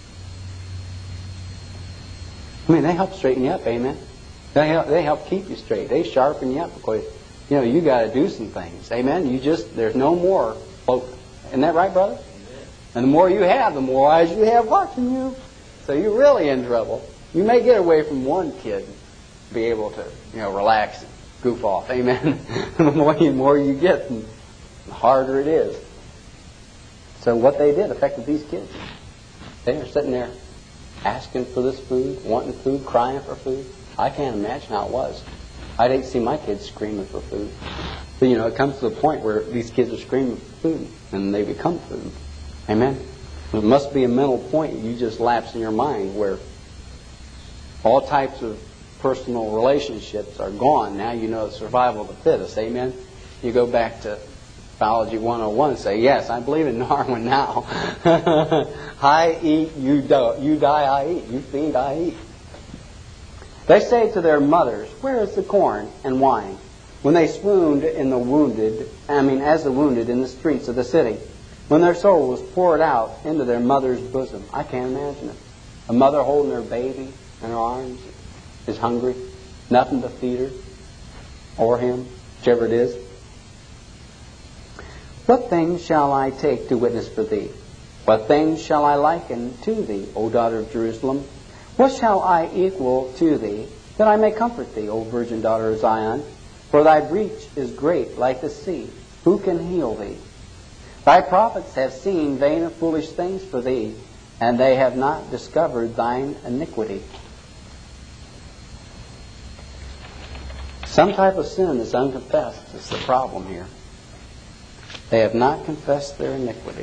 I mean, they help straighten you up, amen? They help, they help keep you straight. They sharpen you up because, you know, you got to do some things, amen? You just, there's no more floating. Isn't that right, brother? Amen. And the more you have, the more eyes you have watching you. So you're really in trouble. You may get away from one kid, be able to, you know, relax and goof off, amen? The more you, more you get, the harder it is. So what they did affected these kids. They were sitting there asking for this food, wanting food, crying for food. I can't imagine how it was. I'd hate to see my kids screaming for food. But, you know, it comes to the point where these kids are screaming for food, and they become food. Amen? There must be a mental point you just lapse in your mind where all types of personal relationships are gone. Now you know it's survival of the fittest. Amen? You go back to Biology one oh one and say, yes, I believe in Darwin now. I eat, you, do, you die, I eat. You feed, I eat. They say to their mothers, where is the corn and wine? When they swooned in the wounded, I mean, as the wounded in the streets of the city, when their soul was poured out into their mother's bosom. I can't imagine it. A mother holding her baby in her arms is hungry, nothing to feed her or him, whichever it is. What things shall I take to witness for thee? What things shall I liken to thee, O daughter of Jerusalem? What shall I equal to thee, that I may comfort thee, O virgin daughter of Zion? For thy breach is great like the sea. Who can heal thee? Thy prophets have seen vain and foolish things for thee, and they have not discovered thine iniquity. Some type of sin that's unconfessed is the problem here. They have not confessed their iniquity.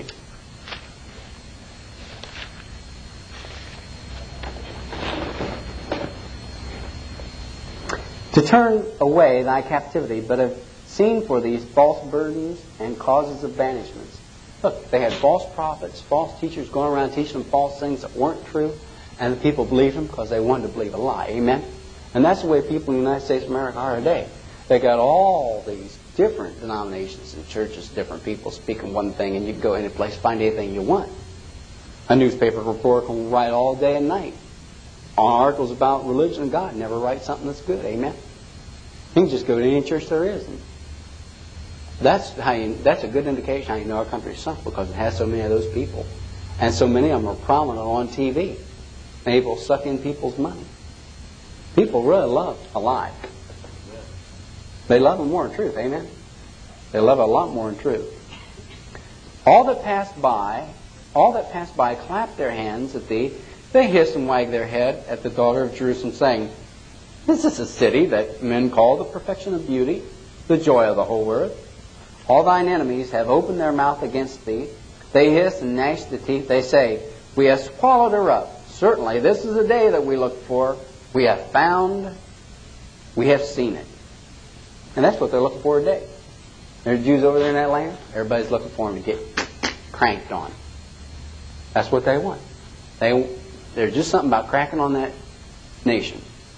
To turn away thy captivity, but have seen for these false burdens and causes of banishments. Look, they had false prophets, false teachers going around teaching them false things that weren't true, and the people believed them because they wanted to believe a lie. Amen? And that's the way people in the United States of America are today. They got all these different denominations and churches, different people speaking one thing, and you can go any place, find anything you want. A newspaper reporter can write all day and night on articles about religion and God, never write something that's good. Amen? You can just go to any church there is. And that's how you, that's a good indication how you know our country is sunk, because it has so many of those people. And so many of them are prominent on T V, able to suck in people's money. People really love a lie. They love them more than truth, amen? They love it a lot more than truth. All that passed by, all that passed by clapped their hands at thee. They hissed and wagged their head at the daughter of Jerusalem, saying, this is a city that men call the perfection of beauty, the joy of the whole earth. All thine enemies have opened their mouth against thee. They hiss and gnash the teeth. They say, we have swallowed her up. Certainly, this is the day that we looked for. We have found, we have seen it. And that's what they're looking for today. There's Jews over there in that land. Everybody's looking for them to get cranked on. That's what they want. They, there's just something about cracking on that nation.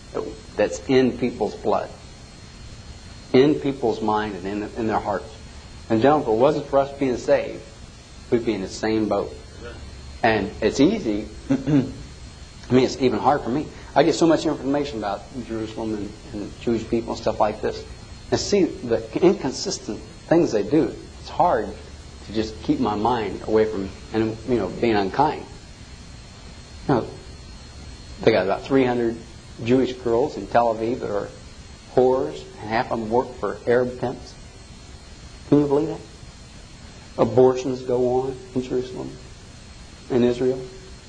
that's in people's blood, in people's mind and in, in their hearts. And gentlemen, if it wasn't for us being saved, we'd be in the same boat. And it's easy. I mean, it's even hard for me. I get so much information about Jerusalem and, and Jewish people and stuff like this, and see the inconsistent things they do. It's hard to just keep my mind away from, and you know, being unkind. You know, they got about three hundred Jewish girls in Tel Aviv that are whores, and half of them work for Arab pimps. Can you believe that? Abortions go on in Jerusalem, in Israel.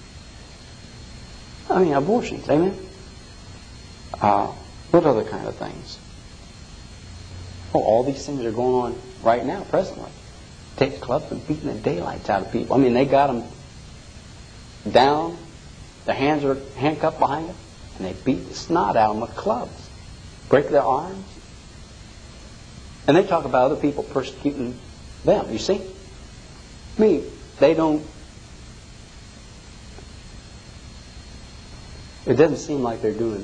I mean, abortions, amen? Uh, what other kind of things? Oh, all these things are going on right now, presently. Take clubs and beating the daylights out of people. I mean, they got them down, their hands are handcuffed behind them, and they beat the snot out of them with clubs, break their arms. And they talk about other people persecuting them, you see? I mean, they don't, it doesn't seem like they're doing,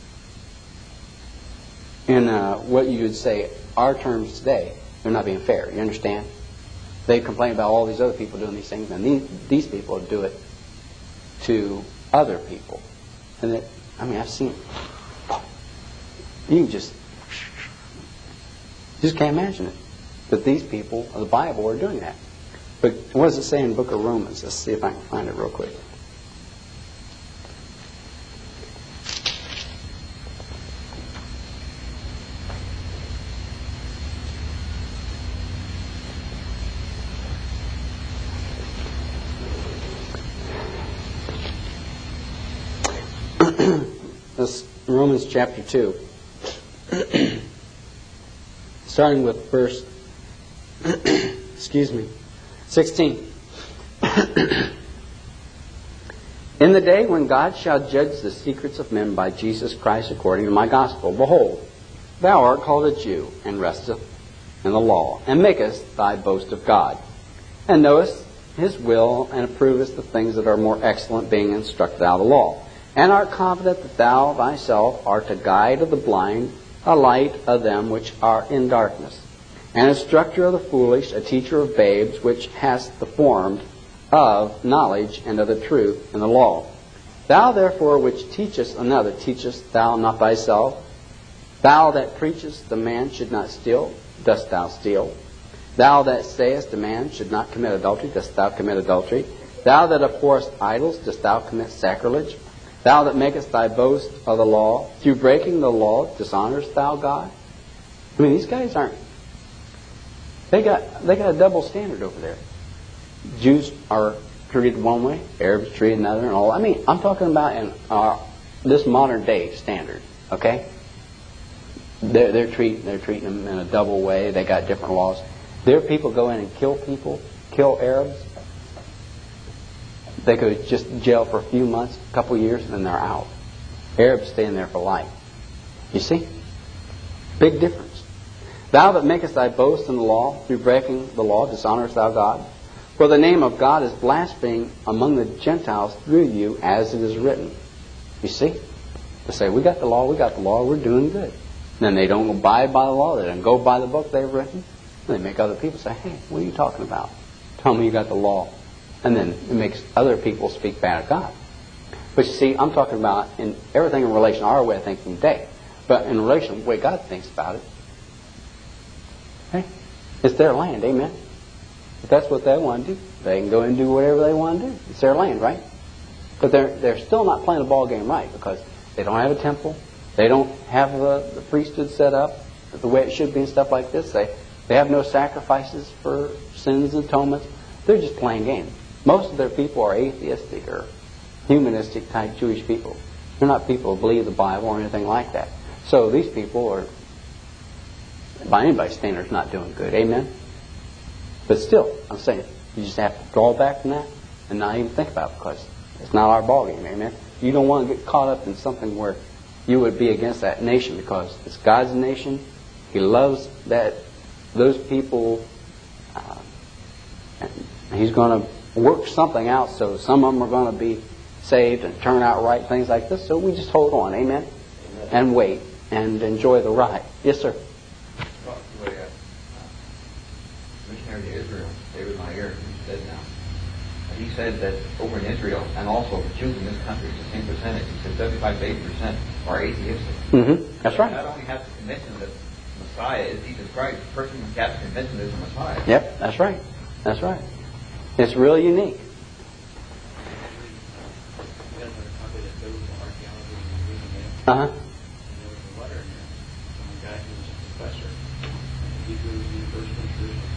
in uh, what you would say, our terms today, they're not being fair, you understand? They complain about all these other people doing these things, and these, these people do it to other people. And it, I mean, I've seen, you just, just can't imagine it, that these people of the Bible are doing that. But what does it say in the book of Romans? Let's see if I can find it real quick. This Romans chapter two, starting with verse, excuse me, sixteen. In the day when God shall judge the secrets of men by Jesus Christ according to my gospel, behold, thou art called a Jew, and restest in the law, and makest thy boast of God, and knowest his will, and approvest the things that are more excellent, being instructed out of the law, and art confident that thou thyself art a guide of the blind, a light of them which are in darkness, an instructor of the foolish, a teacher of babes, which hast the form of knowledge and of the truth in the law. Thou therefore which teachest another, teachest thou not thyself? Thou that preachest the man should not steal, dost thou steal? Thou that sayest a man should not commit adultery, dost thou commit adultery? Thou that abhorrest idols, dost thou commit sacrilege? Thou that makest thy boast of the law, through breaking the law, dishonorest thou God? I mean, these guys aren't, they got they got a double standard over there. Jews are treated one way, Arabs treated another, and all. I mean, I'm talking about in our, this modern day standard, okay? They're, they're, treat, they're treating them in a double way. They got different laws. Their people go in and kill people, kill Arabs. They go just jail for a few months, a couple of years, and then they're out. Arabs stay in there for life. You see? Big difference. Thou that makest thy boast in the law, through breaking the law, dishonorest thou God? For the name of God is blasphemed among the Gentiles through you, as it is written. You see? They say, we got the law, we got the law, we're doing good. And then they don't abide by the law, they don't go by the book they've written. And they make other people say, hey, what are you talking about? Tell me you got the law. And then it makes other people speak bad of God. But you see, I'm talking about in everything in relation to our way of thinking today. But in relation to the way God thinks about it, hey, it's their land, amen? If that's what they want to do, they can go and do whatever they want to do. It's their land, right? But they're they're still not playing the ball game right, because they don't have a temple, they don't have the, the priesthood set up the way it should be and stuff like this. They they have no sacrifices for sins and atonements. They're just playing games. Most of their people are atheistic or humanistic type Jewish people. They're not people who believe the Bible or anything like that. So these people are, by anybody's standards, not doing good. Amen? But still, I'm saying, you just have to draw back from that and not even think about it, because it's not our ballgame. Amen? You don't want to get caught up in something where you would be against that nation, because it's God's nation. He loves that those people. Uh, and He's going to work something out, so some of them are going to be saved and turn out right, things like this. So we just hold on. Amen? Amen. and wait and enjoy the ride. Yes, sir. Well, the way a uh, missionary to Israel, David Meyer, said now, he said that over in Israel, and also the Jews in this country, it's the same percentage. He said seventy-five to eighty percent are atheistic. Mm-hmm. That's right. Not only have to convince them that Messiah is Jesus Christ, the person who has to convince them is the Messiah. Yep, that's right. That's right. It's really unique. Uh-huh. And there was a letter in there from a guy who was a professor at Hebrew University in Jerusalem.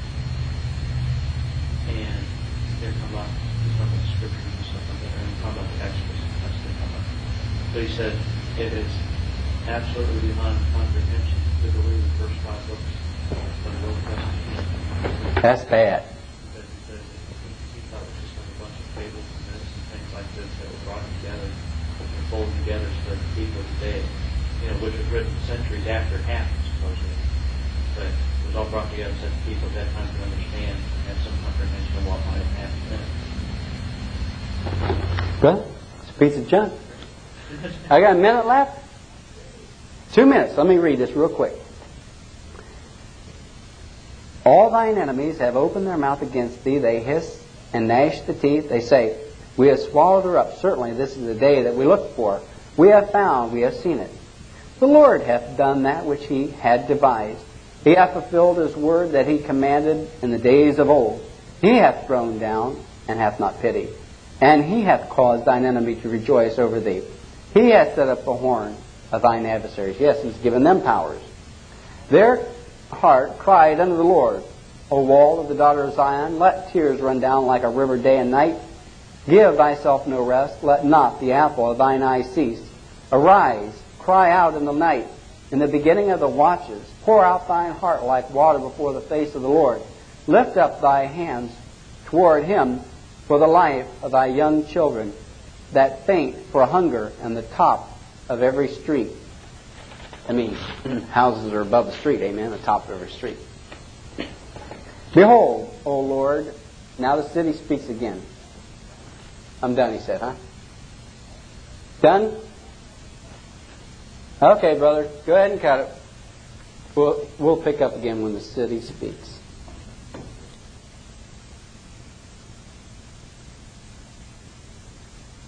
And they're talking about, he's talking about scriptures and stuff like that, and he's talking about the Exodus, that's what they're talking about. But he said, it is absolutely beyond comprehension to believe the first five books of the Old Testament. That's bad. But he said he thought it was just like a bunch of fables and myths and things like this that were brought together and folded together so that the people of the day, you know, which was written centuries after it happened, supposedly. But it was all brought together so that the people at that time could understand and have some comprehension of what might have happened then. Well, it's a piece of junk. I got a minute left? Two minutes. Let me read this real quick. All thine enemies have opened their mouth against thee. They hiss and gnash the teeth. They say, we have swallowed her up. Certainly this is the day that we looked for. We have found, we have seen it. The Lord hath done that which he had devised. He hath fulfilled his word that he commanded in the days of old. He hath thrown down and hath not pity. And he hath caused thine enemy to rejoice over thee. He hath set up the horn of thine adversaries. Yes, he's given them powers. Their heart cried unto the Lord, O wall of the daughter of Zion, let tears run down like a river day and night. Give thyself no rest, let not the apple of thine eye cease. Arise, cry out in the night, in the beginning of the watches. Pour out thine heart like water before the face of the Lord. Lift up thy hands toward him for the life of thy young children that faint for hunger in the top of every street. I mean, houses are above the street, amen, the top of every street. Behold, O Lord, now the city speaks again. I'm done, he said, huh? Done? Okay, brother, go ahead and cut it. We'll, we'll pick up again when the city speaks.